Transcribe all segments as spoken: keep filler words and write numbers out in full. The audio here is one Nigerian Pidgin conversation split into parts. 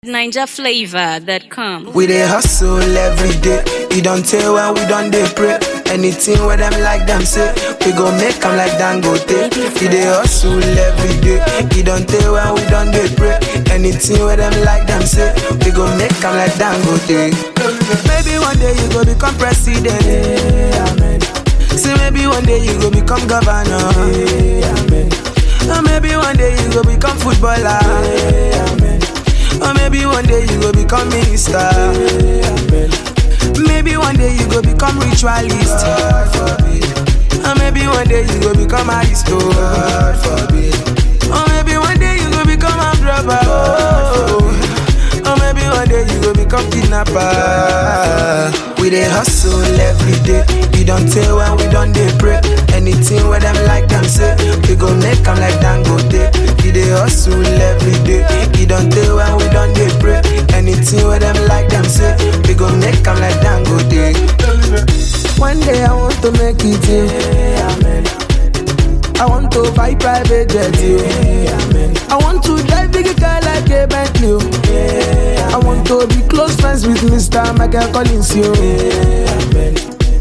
Ninja Flavor dot com. We dey hustle every day. You don't tell when we don't dey pray. Anything where them like them say, we go make them like Dangote. We dey hustle every day. You don't tell when we don't dey pray. Anything where them like them say, we go make them like Dangote. Maybe one day you go become president. Amen. See, maybe one day you go become governor. Amen. Or maybe one day you go become footballer. Amen. Or maybe one day you go become minister. Amen. Maybe one day you go become ritualist. God forbid. Or maybe one day you go become aristo. God forbid. Or maybe one day you go become a robber. Oh. Or maybe one day you go become kidnapper. We dey hustle every day. We don't tell when we don't dey pray. Anything where them like them say, we go make them like Dangote. We dey hustle every day. We don't tell when we don't dey pray. Anything where them like them say, we go make them like Dangote. One day I want to make it, yeah, amen. I want to buy private jet, yeah, amen. I want to drive big car like a Bentley, yeah, I want to be close friends with Mister Michael Collins, yeah, amen.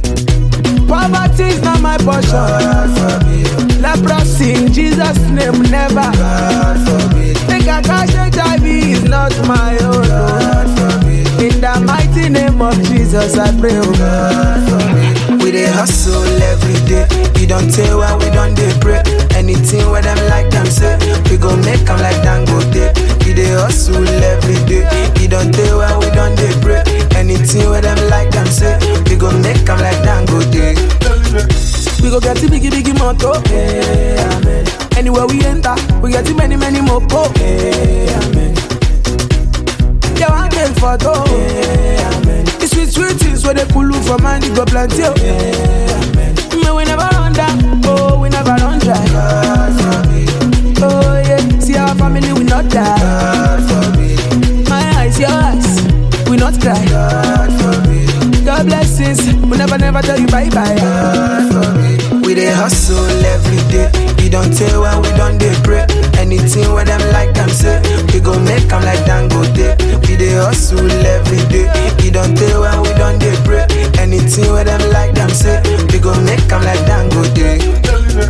Poverty is not my portion. God forbid. Leprosy in Jesus' name never. God forbid. Think I catch H I V is not my own. God forbid. In the mighty name of Jesus I pray. Oh God forbid. We dey hustle every day. We don't tell when we don't dey pray. Anything where them like them say, we go make them like Dangote. We dey hustle every day. We don't tell when we don't dey pray. Anything where them like them say, we go make them like Dangote. We go get the biggie biggie moto, yeah, amen. Anywhere we enter, we get the many many mopo, yeah, amen. Yeah, one day photo, yeah, amen. The sweet sweet things where they pull you for man, you go plenty, yeah, amen. Man, we never run down, oh, we never run dry. God forbid. Oh yeah, see our family we not die. God forbid. My eyes, your eyes, we not cry. God forbid. God blessings, we never never tell you bye bye. God forbid. We dey hustle every day. We don't tell when we don't dey pray. Anything where them like them say, we go make them like Dangote. We dey hustle every day. We don't tell when we don't dey pray. Anything where them like them say, we go make them like Dangote.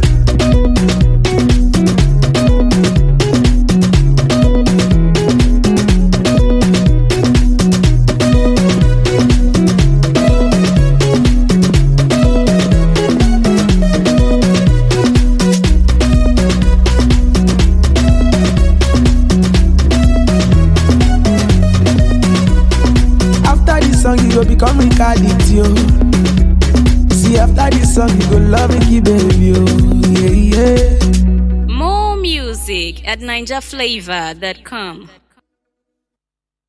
You go become Ricardit, yo. See, after this song, you go love me, baby, yo. Yeah, yeah. More music at Ninja Flavor dot com.